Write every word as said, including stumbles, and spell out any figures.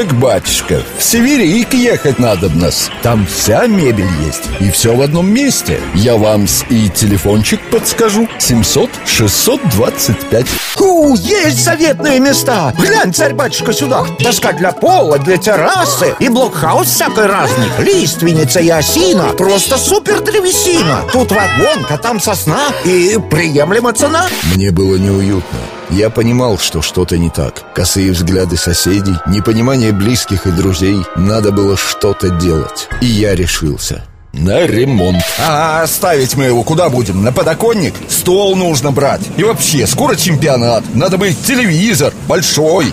Так, батюшка, в Северик ехать надобно-с. Там вся мебель есть, и все в одном месте. Я вам и телефончик подскажу. семьсот шестьсот двадцать пять. Фу, есть заветные места. Глянь, царь-батюшка, сюда. Доска для пола, для террасы и блокхаус всякой разный. Лиственница и осина. Просто супер древесина. Тут вагонка, там сосна и приемлема цена. Мне было неуютно. Я понимал, что что-то не так. Косые взгляды соседей, непонимание близких и друзей. Надо было что-то делать. И я решился. На ремонт. А ставить мы его куда будем? На подоконник? Стол нужно брать. И вообще, скоро чемпионат. Надо бы телевизор большой.